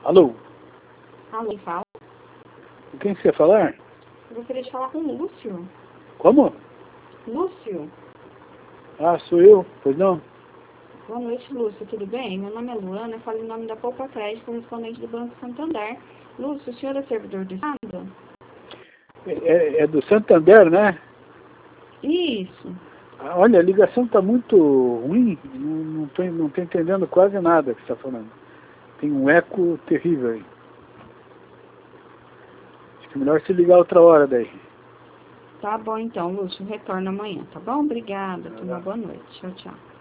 Alô? Alô, quem fala? Com quem você quer falar? Eu gostaria de falar com o Lúcio. Como? Lúcio? Ah, sou eu. Pois não? Boa noite, Lúcio. Tudo bem? Meu nome é Luana, eu falo em nome da Poupa Crédito, correspondente do Banco Santander. Lúcio, o senhor é servidor do Estado? É do Santander, né? Isso. Ah, olha, a ligação está muito ruim. Não tô entendendo quase nada que você está falando. Tem um eco terrível aí. Acho que é melhor se ligar outra hora daí. Tá bom então, Lúcio. Retorna amanhã, tá bom? Obrigada. Tenha uma boa noite. Tchau, tchau.